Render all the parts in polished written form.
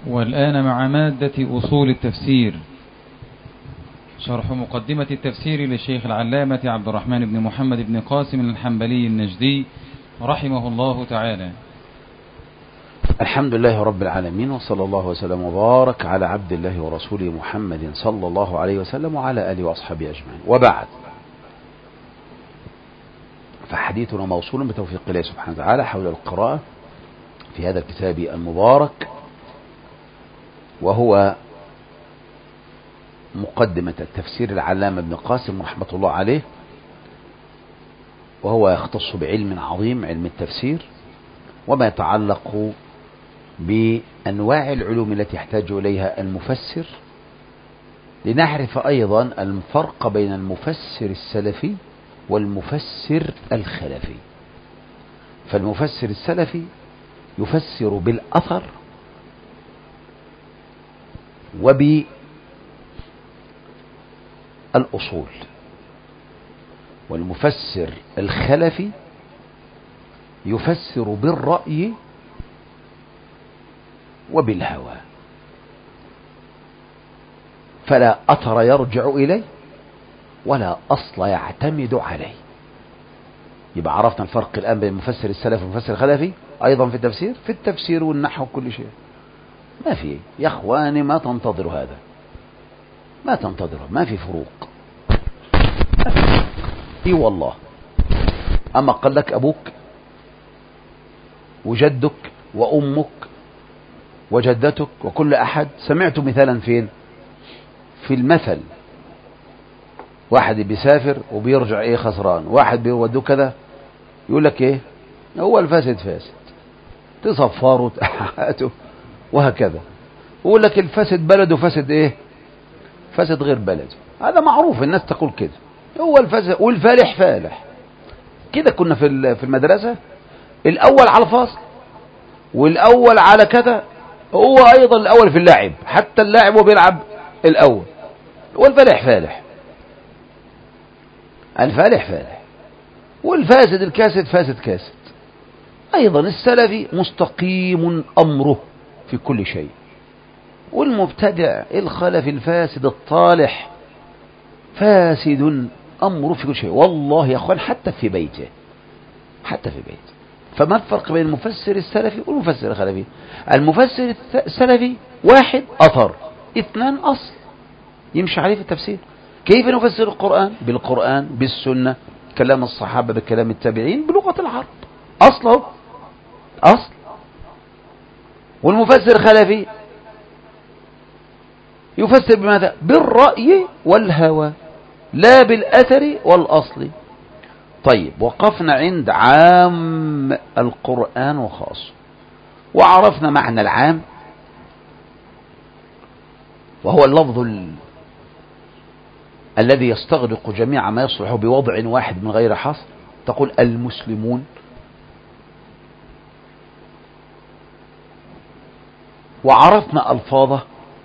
والآن مع مادة أصول التفسير، شرح مقدمة التفسير للشيخ العلامة عبد الرحمن بن محمد بن قاسم الحنبلي النجدي رحمه الله تعالى. الحمد لله رب العالمين، وصلى الله وسلم وبارك على عبد الله ورسوله محمد صلى الله عليه وسلم وعلى آله وأصحابه أجمعين، وبعد، فحديثنا موصول بتوفيق الله سبحانه وتعالى حول القراءة في هذا الكتاب المبارك، وهو مقدمة التفسير العلامة ابن قاسم رحمة الله عليه، وهو يختص بعلم عظيم، علم التفسير، وما يتعلق بأنواع العلوم التي يحتاج إليها المفسر، لنعرف أيضا الفرق بين المفسر السلفي والمفسر الخلفي. فالمفسر السلفي يفسر بالأثر وبالأصول، والمفسر الخلفي يفسر بالرأي وبالهوى، فلا أثر يرجع إليه ولا أصل يعتمد عليه. يبقى عرفنا الفرق الآن بين المفسر السلفي والمفسر الخلفي. أيضا في التفسير والنحو وكل شيء ما في، يا أخواني ما تنتظروا هذا، ما تنتظروا، ما في فروق، اي والله. أما قال لك أبوك وجدك وأمك وجدتك وكل أحد، سمعت مثالا فين؟ في المثل، واحد بيسافر وبيرجع خسران، واحد بيودوه كذا، يقول لك هو الفاسد فاسد، تصفره تحاته وهكذا. يقول لك الفاسد بلده فاسد فاسد غير بلده. هذا معروف، الناس تقول كده، هو الفاسد والفالح فالح. كده كنا في المدرسة، الأول على الفصل والأول على كذا، هو أيضا الأول في اللعب، حتى اللاعب وبيلعب الأول، والفالح فالح، الفالح فالح، والفاسد الكاسد فاسد كاسد. أيضا السلفي مستقيم أمره في كل شيء، والمبتدع الخلفي الفاسد الطالح فاسد أمره في كل شيء. والله يا أخوان حتى في بيته، حتى في بيته. فما الفرق بين المفسر السلفي والمفسر الخلفي؟ المفسر السلفي واحد أثر، اثنان أصل يمشي عليه في التفسير. كيف نفسر القرآن؟ بالقرآن، بالسنة، كلام الصحابة، بكلام التابعين، بلغة العرب، أصله أصل. والمفسر الخلفي يفسر بماذا؟ بالرأي والهوى، لا بالأثر والأصل. طيب، وقفنا عند عام القرآن وخاص، وعرفنا معنى العام، وهو اللفظ الذي يستغرق جميع ما يصلح بوضع واحد من غير حصر. تقول المسلمون، وعرفنا ألفاظه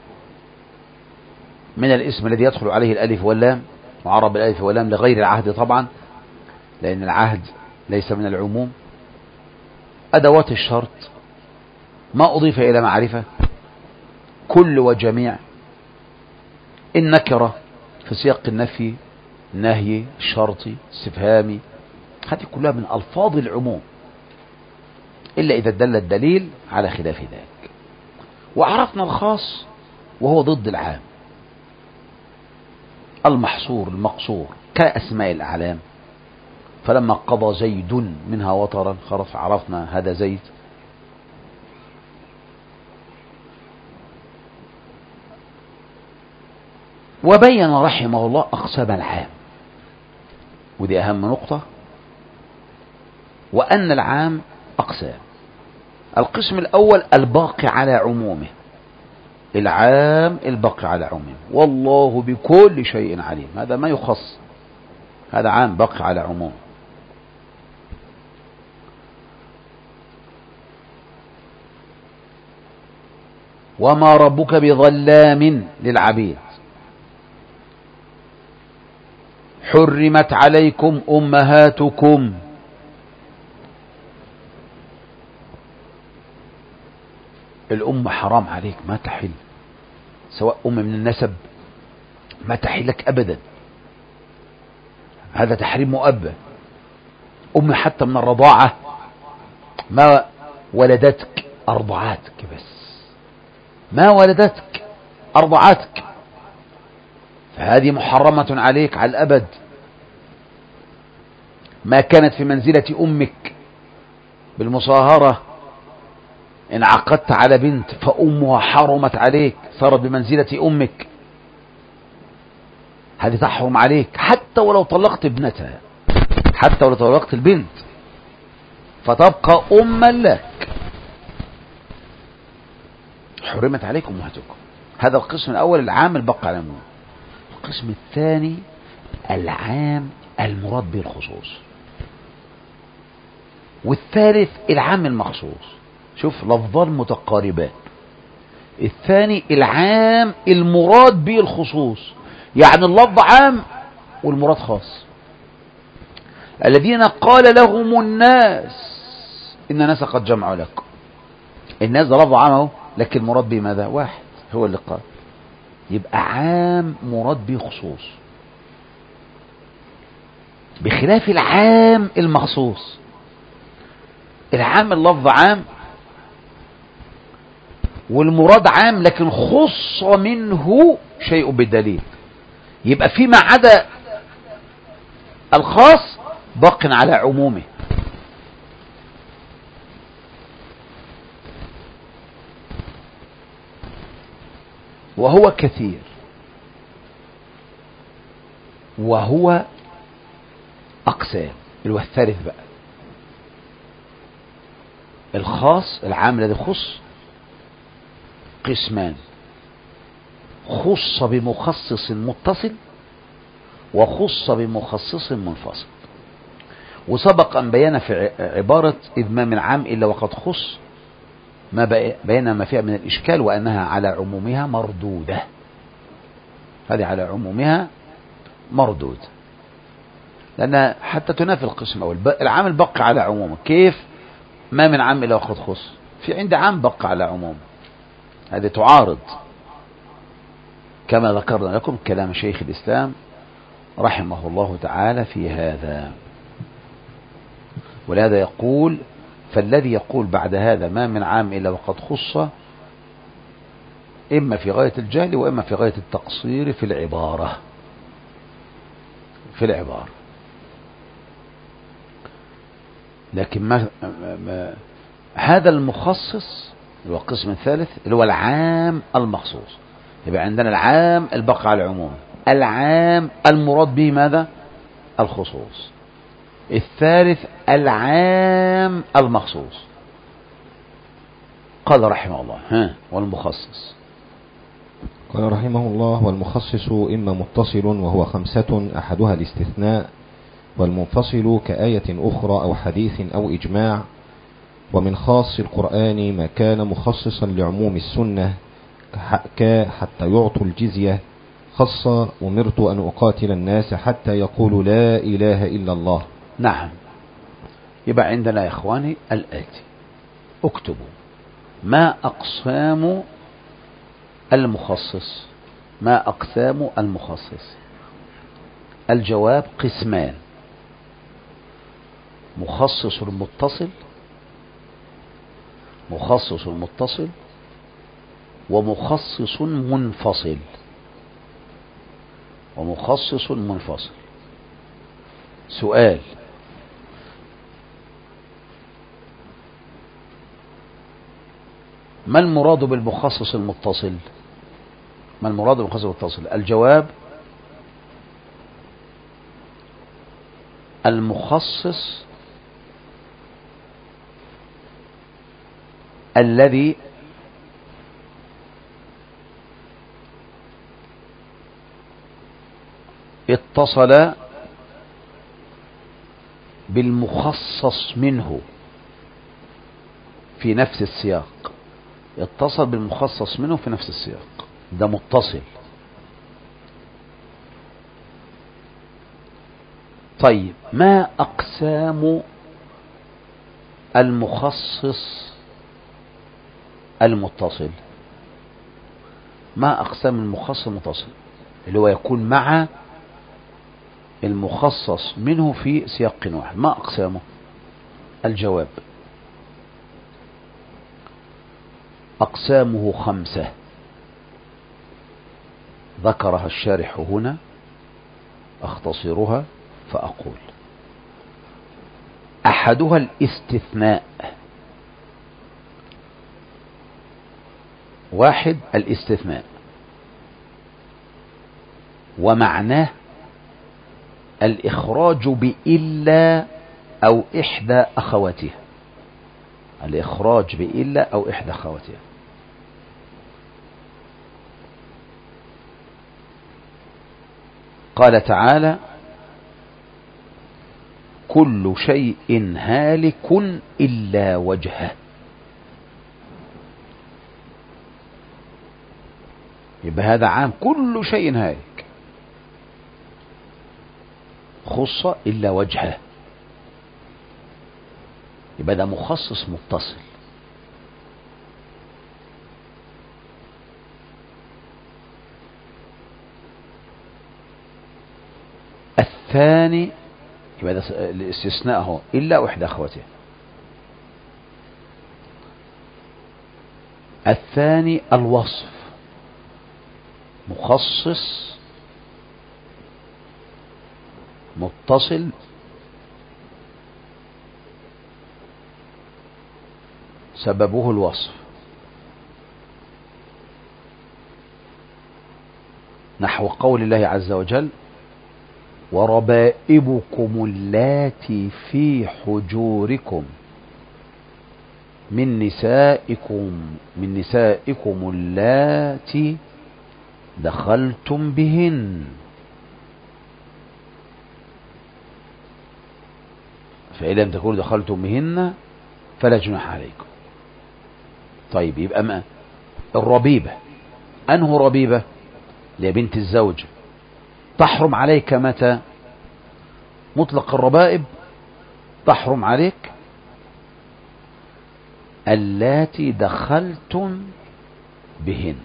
من الاسم الذي يدخل عليه الألف واللام، وعرب الألف واللام لغير العهد طبعا، لأن العهد ليس من العموم. أدوات الشرط، ما أضيف إلى معرفة، كل وجميع، النكرة في سياق النفي، نهي، شرطي، استفهامي، هذه كلها من ألفاظ العموم، إلا إذا دل الدليل على خلاف ذلك. وعرفنا الخاص، وهو ضد العام، المحصور المقصور، كأسماء الأعلام. فلما قضى زيد منها وطرا، خلاص عرفنا هذا زيد. وبين رحمه الله أقسام العام، ودي أهم نقطة، وأن العام أقسام. القسم الأول الباقي على عمومه، العام الباقي على عمومه، والله بكل شيء عليم، هذا ما يخص، هذا عام باقي على عمومه. وما ربك بظلام للعبيد، حرمت عليكم الأم حرام عليك، ما تحل، سواء أم من النسب ما تحلك أبدا، هذا تحريم مؤبد. أم حتى من الرضاعة ما ولدتك، أرضعتك بس، ما ولدتك أرضعتك، فهذه محرمة عليك على الأبد. ما كانت في منزلة أمك بالمصاهرة، إن عقدت على بنت فأمها حرمت عليك، صارت بمنزلة أمك، هذه تحرم عليك حتى ولو طلقت ابنتها، حتى ولو طلقت البنت فتبقى أما لك، حرمت عليك أمهاتكم. هذا القسم الأول العام البقى على العموم. القسم الثاني العام المراد به الخصوص، والثالث العام المخصوص. شوف لفظان متقاربان، الثاني العام المراد به الخصوص، يعني اللفظ عام والمراد خاص. الذين قال لهم الناس إن الناس قد جمعوا لكم، الناس ده لفظ عام اهو، لكن المراد به ماذا؟ واحد هو اللي قال، يبقى عام مراد به خصوص، بخلاف العام المخصوص. العام اللفظ عام والمراد عام، لكن خص منه شيء بالدليل، يبقى فيما عدا الخاص باق على عمومه. وهو كثير، وهو أقسام. اللي هو الثالث بقى، الخاص العام الذي خص قسمان: خص بمخصص متصل، وخص بمخصص منفصل. وسبق أن بينا في عبارة إذ ما من عام إلا وقد خص، ما بينا ما فيها من الإشكال، وأنها على عمومها مردودة. هذه على عمومها مردود، لأنها حتى تنافي القسم الأول. العام البقى على عمومه، كيف ما من عام إلا وقد خص؟ في عند عام بقى على عمومه، هذه تعارض كما ذكرنا لكم كلام شيخ الإسلام رحمه الله تعالى في هذا. ولهذا يقول: فالذي يقول بعد هذا ما من عام إلا وقد خص إما في غاية الجهل وإما في غاية التقصير في العبارة. لكن هذا المخصص اللي هو القسم الثالث اللي هو العام المخصوص. يبقى عندنا العام البقى على العموم، العام المراد به ماذا؟ الخصوص. الثالث العام المخصوص. قال رحمه الله: والمخصص. قال رحمه الله: والمخصص إما متصل وهو 5: أحدها الاستثناء، والمنفصل كآية أخرى أو حديث أو إجماع. ومن خاص القرآن ما كان مخصصا لعموم السنة، حتى يعطوا الجزية، خص: أمرت أن أقاتل الناس حتى يقولوا لا إله إلا الله. نعم. يبقى عندنا يا إخواني الآتي، اكتبوا: ما أقسام المخصص؟ ما أقسام المخصص؟ الجواب: قسمان: مخصص متصل، ومخصص منفصل. سؤال: ما المراد بالمخصص المتصل؟ الجواب: المخصص الذي اتصل بالمخصص منه في نفس السياق. ده متصل. طيب، ما أقسام المخصص المتصل. ما أقسام المخصص المتصل اللي هو يكون مع المخصص منه في سياق واحد؟ ما أقسامه؟ الجواب: أقسامه 5 ذكرها الشارح هنا، أختصرها فأقول: أحدها الاستثناء. 1 الاستثناء، ومعناه الإخراج بإلا أو إحدى أخواتها. الإخراج بإلا أو إحدى أخواتها. قال تعالى: كل شيء هالك إلا وجهه. يبقى هذا عام، كل شيء هالك، خص إلا وجهه، يبقى ده مخصص متصل. الثاني يبقى ده الاستثناء هو إلا وإحدى أخواتها. الثاني الوصف، مخصص متصل سببه الوصف، نحو قول الله عز وجل: وربائبكم اللاتي في حجوركم من نسائكم اللاتي دخلتم بهن، فإن لم تكونوا دخلتم بهن فلا جناح عليكم. طيب، يبقى ما الربيبة، أنه ربيبة لبنت الزوج تحرم عليك متى؟ مطلق الربائب تحرم عليك اللاتي دخلتم بهن،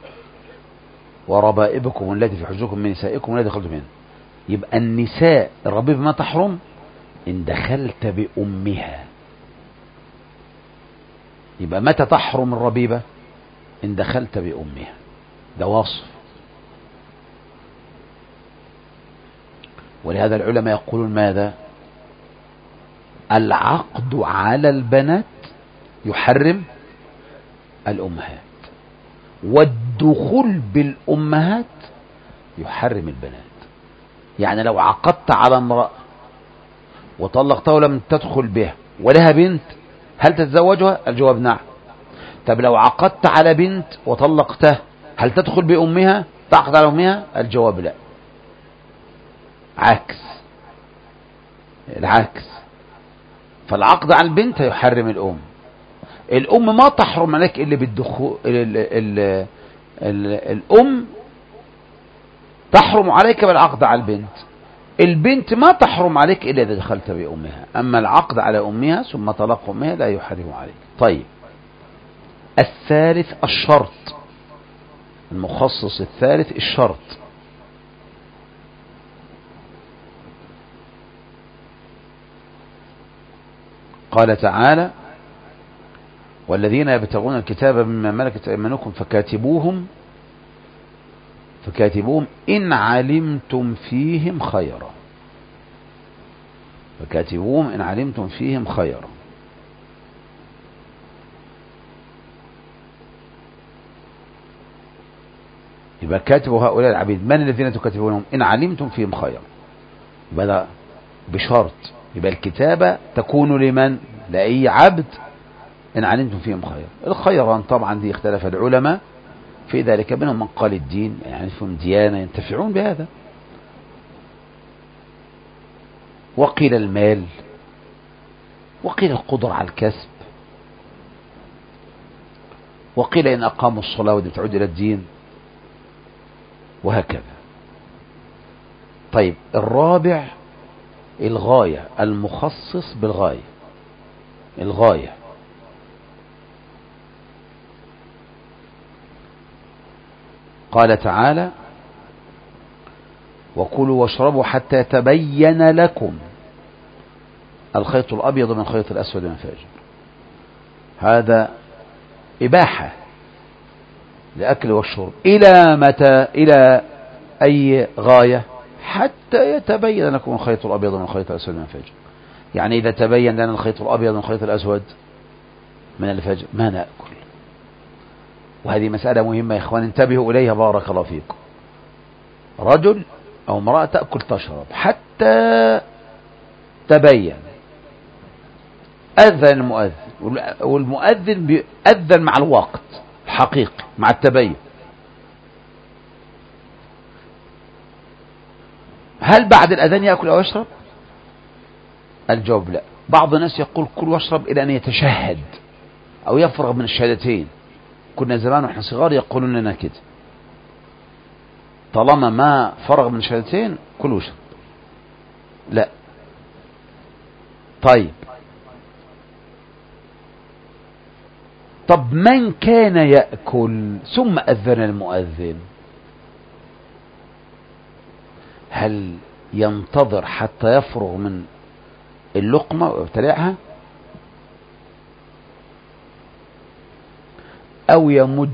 وربائبكم التي في حجوركم من نسائكم التي دخلتم بهن. يبقى النساء الربيبة ما تحرم إن دخلت بأمها. يبقى متى تحرم الربيبة؟ إن دخلت بأمها. ده وصف. ولهذا العلماء يقولون ماذا؟ العقد على البنات يحرم الأمهات، والدخول بالأمهات يحرم البنات. يعني لو عقدت على امرأة وطلقتها ولم تدخل بها ولها بنت، هل تتزوجها؟ الجواب نعم. طب لو عقدت على بنت وطلقتها، هل تدخل بأمها؟ تعقد على أمها؟ الجواب لا. العكس. فالعقد على البنت يحرم الأم. الأم ما تحرم عليك إلا بالدخول. الأم تحرم عليك بالعقد على البنت. البنت ما تحرم عليك إلا إذا دخلت بأمها. أما العقد على أمها ثم طلاق أمها لا يحرم عليك. طيب، الثالث الشرط. المخصص الثالث الشرط. قال تعالى: والذين يبتغون الكتاب مما ملكت أيمانكم فكاتبوهم إن علمتم فيهم خيرا. فكاتبوهم إن علمتم فيهم خيرا. يبقى كاتبوا هؤلاء العبيد، من الذين تكاتبونهم؟ إن علمتم فيهم خيرا. يبقى ده بشرط. يبقى الكتابة تكون لمن؟ لأي عبد إن علمتم فيهم خيرا. الخيران طبعا دي اختلف العلماء في ذلك، منهم من قال الدين، يعني فيهم ديانة ينتفعون بهذا، وقيل المال، وقيل القدرة على الكسب، وقيل إن أقاموا الصلاة ودي تعود إلى الدين، وهكذا. طيب، الرابع الغاية، المخصص بالغاية. الغاية قال تعالى وكلوا واشربوا حتى يتبين لكم الخيط الأبيض من الخيط الأسود من الفجر. هذا إباحة لأكل والشرب إلى متى؟ إلى أي غاية؟ حتى يتبين لكم الخيط الأبيض من الخيط الأسود من الفجر. يعني إذا تبين لنا الخيط الأبيض من الخيط الأسود من الفجر ما نأكل. وهذه مسألة مهمة يا إخوان، انتبهوا إليها بارك الله فيكم. رجل أو امرأة تأكل تشرب حتى تبين، أذن المؤذن، والمؤذن أذن مع الوقت الحقيقي مع التبين. هل بعد الأذان يأكل أو يشرب؟ الجواب لا. بعض الناس يقول كل واشرب إلى أن يتشهد أو يفرغ من الشهادتين. كنا زمان ونحن صغار يقولون لنا كده، طالما ما فرغ من الشهادتين كل واشرب. لا. طب من كان يأكل ثم أذن المؤذن، هل ينتظر حتى يفرغ من اللقمة ويبتلعها، أو يمج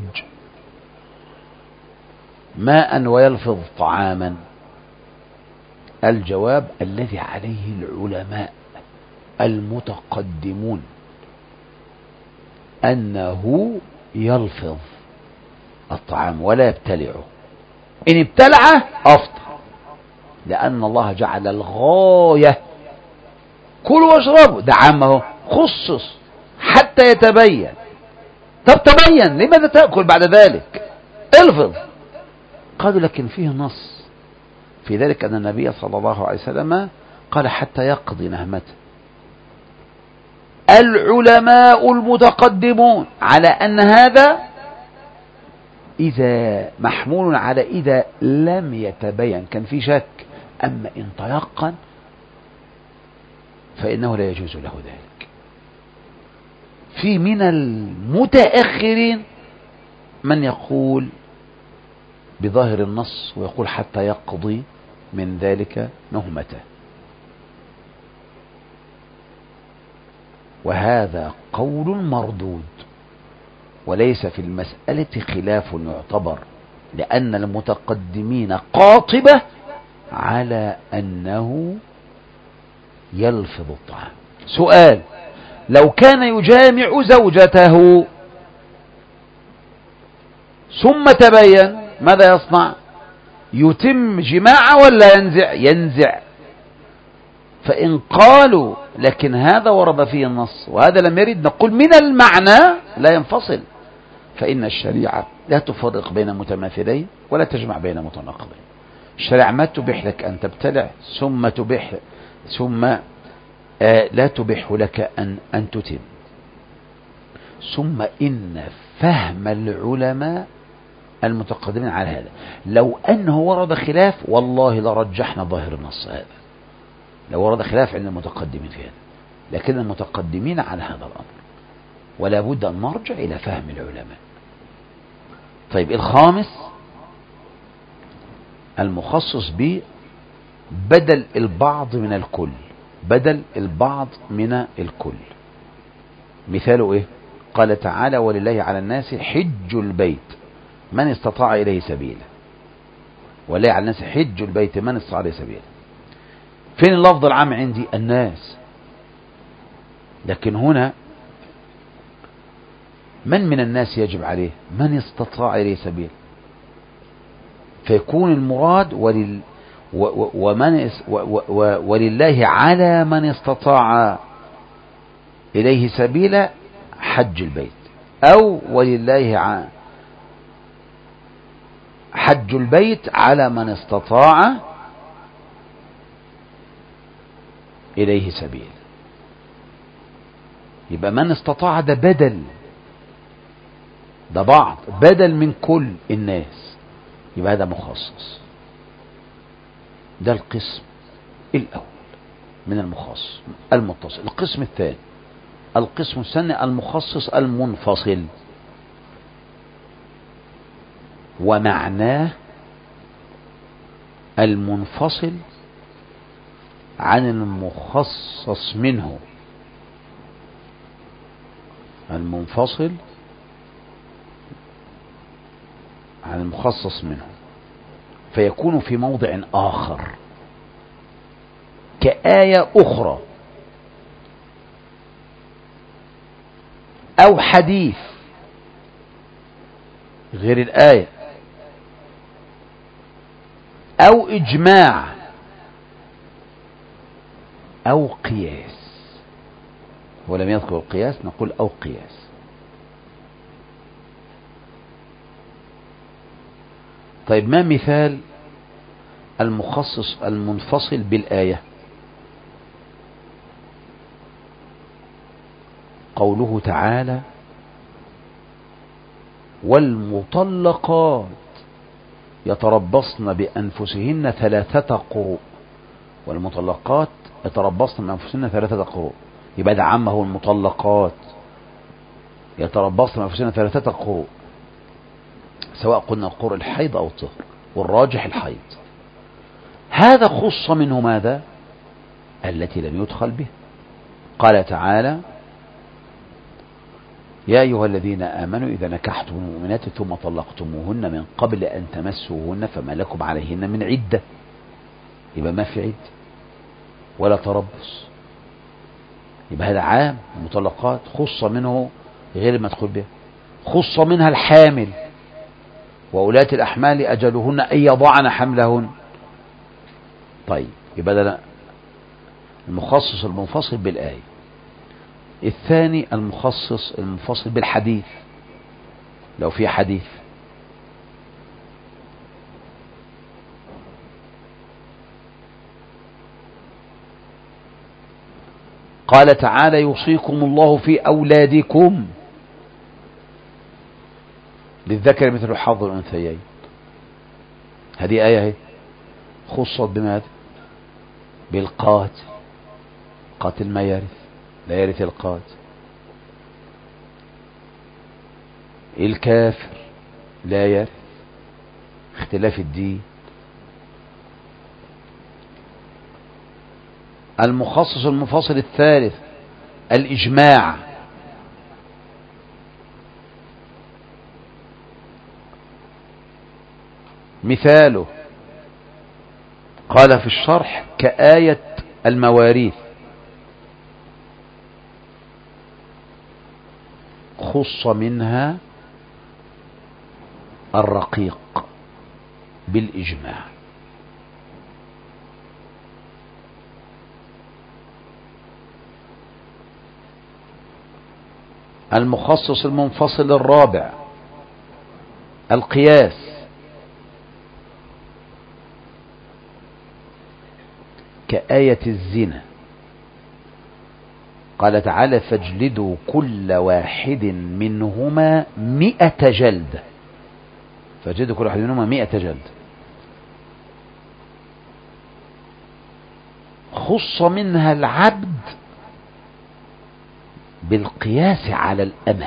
ماء ويلفظ طعاما؟ الجواب الذي عليه العلماء المتقدمون أنه يلفظ الطعام ولا يبتلعه. إن ابتلعه أفطر، لأن الله جعل الغاية كلوا واشربوا، ده عامه خصص حتى يتبين. طب تبين لماذا تأكل بعد ذلك؟ الفظ. قالوا لكن فيه نص في ذلك أن النبي صلى الله عليه وسلم قال حتى يقضي نهمته. العلماء المتقدمون على أن هذا إذا محمول على إذا لم يتبين، كان في شك. أما إن تيقن فإنه لا يجوز له ذلك. في من المتأخرين من يقول بظاهر النص ويقول حتى يقضي من ذلك نهمته، وهذا قول مردود، وليس في المسألة خلاف يعتبر، لأن المتقدمين قاطبة على أنه يلفظ الطعام. سؤال: لو كان يجامع زوجته ثم تبين ماذا يصنع؟ يتم جماعة ولا ينزع؟ ينزع. فإن قالوا لكن هذا ورد فيه النص وهذا لم يرد، نقول من المعنى لا ينفصل، فإن الشريعة لا تفرق بين متماثلين ولا تجمع بين متناقضين. الشريعة ما تبيح لك أن تبتلع ثم لا تبيح لك أن تتم. ثم إن فهم العلماء المتقدمين على هذا، لو أنه ورد خلاف والله لرجحنا ظاهر النص هذا، لو ورد خلاف عند المتقدمين في هذا، لكن المتقدمين على هذا الأمر، ولا بد أن نرجع إلى فهم العلماء. طيب، الخامس المخصص بدل البعض من الكل. بدل البعض من الكل مثاله إيه؟ قال تعالى ولله على الناس حج البيت من استطاع إليه سبيلا. ولله على الناس حج البيت من استطاع إليه سبيلا. فين اللفظ العام عندي؟ الناس. لكن هنا من الناس يجب عليه؟ من استطاع إليه سبيلا. فيكون المراد ولله على من استطاع إليه سبيلا حج البيت، أو ولله حج البيت على من استطاع إليه سبيل. يبقى من استطاع ده بدل، ده بعض بدل من كل الناس، يبقى هذا مخصص. ده القسم الأول من المخصص المتصل. القسم الثاني، القسم الثاني المخصص المنفصل. ومعناه المنفصل عن المخصص منه، المنفصل عن المخصص منه، فيكون في موضع آخر كآية أخرى أو حديث غير الآية أو إجماع أو قياس. ولم يذكر القياس نقول أو قياس. طيب ما مثال المخصص المنفصل بالآية؟ قوله تعالى والمطلقات يتربصن بأنفسهن 3 قروء. والمطلقات يتربصن بأنفسهن 3 قروء، يبقى ده عامه المطلقات يتربصن بأنفسهن 3 قروء، سواء قلنا القرء الحيض أو الطهر، والراجح الحيض. هذا خص منه ماذا؟ التي لم يدخل به. قال تعالى يا أيها الذين آمنوا إذا نكحتم المؤمنات ثم طلقتموهن من قبل أن تمسوهن فما لكم عليهن من عدة. يبقى ما في عدة ولا تربص، يبقى هذا عام. المطلقات خص منه غير المدخول به. خص منها الحامل وأولاة الأحمال أجلهن أن يضعن حملهن. طيب يبقى ده المخصص المنفصل بالآية. الثاني المخصص المنفصل بالحديث، لو في حديث قال تعالى يوصيكم الله في أولادكم للذكر مثل حظ الأنثيين. هذه آية هي خصت بماذا؟ بالقاتل. قاتل ما يرث، لا يرث القاتل. الكافر لا يرث، اختلاف الدين. المخصص المنفصل الثالث الإجماع. مثاله قال في الشرح كآية المواريث خص منها الرقيق بالإجماع. المخصص المنفصل الرابع القياس. كآية الزنا قال تعالى فاجلدوا كل واحد منهما 100 جلدة. فاجلدوا كل واحد منهما 100 جلدة. خص منها العبد بالقياس على الأمة،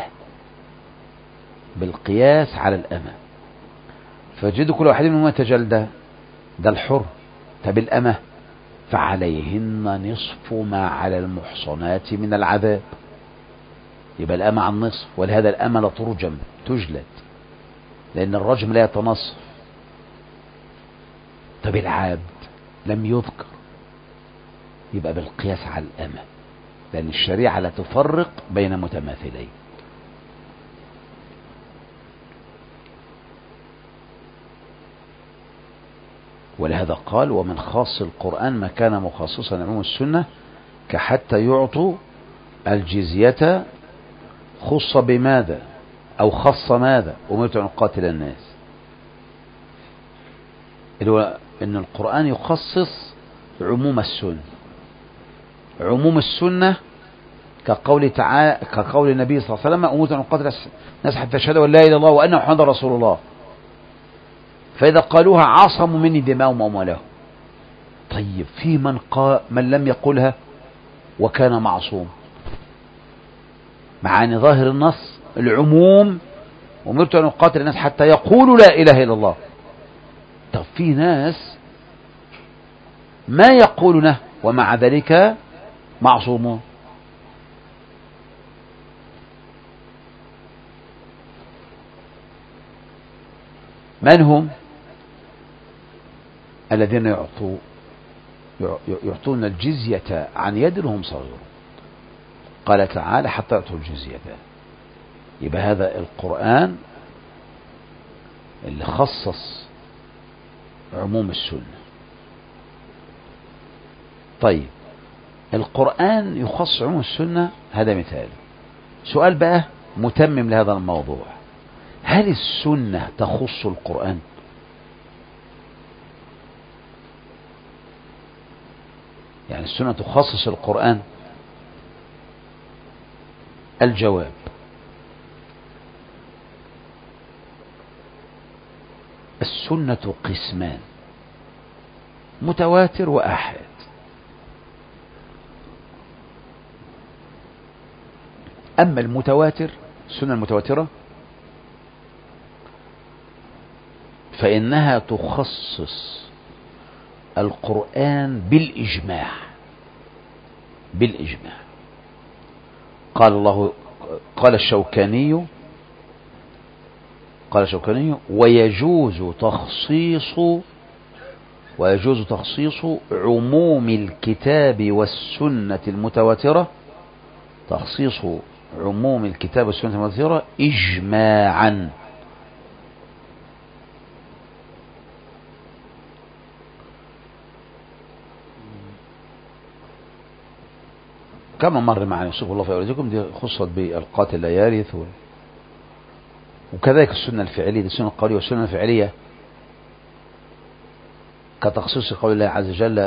بالقياس على الأمة. فاجلدوا كل واحد منهما 100 جلدة، ده الحر. طب الأمة فعليهن نصف ما على المحصنات من العذاب. يبقى الأمة عن نصف، ولهذا الأمة لا ترجم، تجلد، لأن الرجم لا يتنصف. طب العبد لم يذكر، يبقى بالقياس على الأمة، لأن الشريعة لا تفرق بين متماثلين. ولهذا قال ومن خاص القرآن ما كان مخصصا عموم السنة كحتى يعطوا الجزية. خص بماذا أو خص ماذا؟ أمرت أن أقاتل الناس. إن القرآن يخصص عموم السنة. عموم السنة كقول تعالى، كقول النبي صلى الله عليه وسلم أمرت أن أقاتل الناس حتى يشهدوا أن لا إله إلا الله وأن محمدا رسول الله، فإذا قالوها عصموا مني دماءهم وأموالهم. طيب في من لم يقلها وكان معصوم، مع أن ظاهر النص العموم أمرت أن أقاتل الناس حتى يقولوا لا إله إلا الله. طب في ناس ما يقولونه ومع ذلك معصومون. من هم؟ الذين يعطون الجزية عن يد وهم صغيرون. قال تعالى حتى يعطوا الجزية. يبقى هذا القرآن اللي خصص عموم السنة. طيب القرآن يخصص عموم السنة، هذا مثال. سؤال بقى متمم لهذا الموضوع: هل السنة تخص القرآن؟ يعني السنة تخصص القرآن؟ الجواب: السنة قسمان: متواتر وآحاد. أما المتواتر، السنة المتواترة، فإنها تخصص القرآن بالإجماع. بالإجماع. قال الشوكاني ويجوز تخصيص عموم الكتاب والسنة المتواترة، تخصيص عموم الكتاب والسنة المتواترة إجماعا. كما مر معنا يوصف الله في أولادكم، دي خصت بالقاتل لا يرث. وكذلك السنة الفعلية، دي السنة القولية والسنة الفعلية، كتخصيص قول الله عز وجل: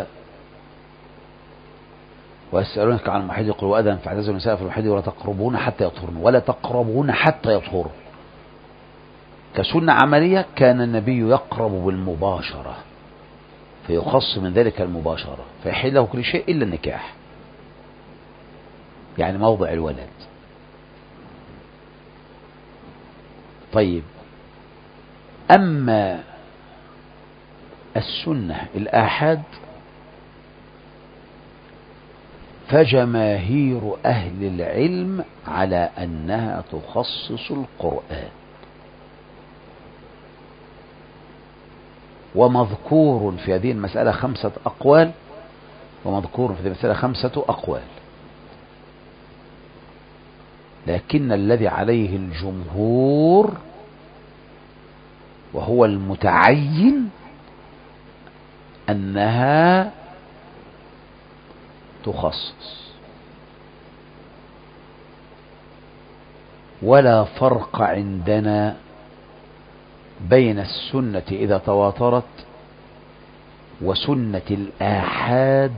ويسألونك عن المحيض قل هو أذى فاعتزلوا النساء في المحيض ولا تقربون حتى يطهرن، ولا تقربون حتى يطهرن. كسنة عملية كان النبي يقرب بالمباشرة، فيخص من ذلك المباشرة، فيحل له كل شيء إلا النكاح، يعني موضع الولد. طيب أما السنة الآحاد فجماهير أهل العلم على أنها تخصص القرآن، ومذكور في هذه المسألة 5 أقوال، لكن الذي عليه الجمهور وهو المتعين أنها تخصص، ولا فرق عندنا بين السنة إذا تواترت وسنة الآحاد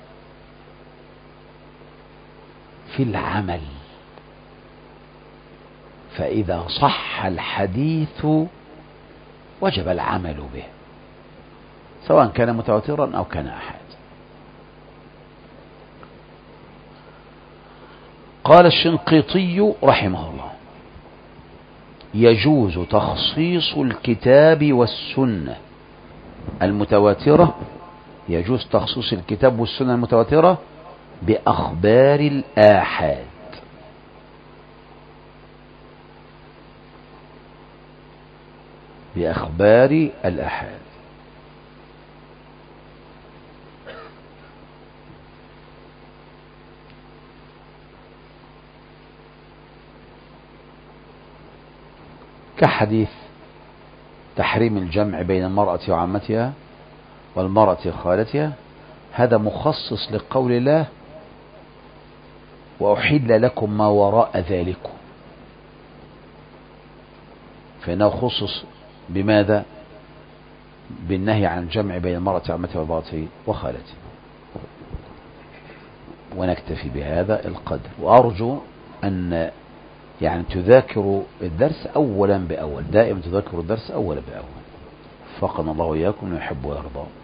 في العمل. فإذا صح الحديث وجب العمل به، سواء كان متواترا أو كان آحاد. قال الشنقيطي رحمه الله: يجوز تخصيص الكتاب والسنة المتواترة، يجوز تخصيص الكتاب والسنة المتواترة بأخبار الآحاد. بأخبار الآحاد. كحديث تحريم الجمع بين المرأة وعمتها والمرأة خالتها، هذا مخصص لقول الله: وأحل لكم ما وراء ذلكم. فإنه خصص بماذا؟ بالنهي عن الجمع بين المرأة وعمتها والمرأة وخالتها. ونكتفي بهذا القدر، وأرجو أن يعني تذاكروا الدرس أولا بأول، دائما تذاكروا الدرس أولا بأول. وفقنا الله وإياكم ويحب ويرضى.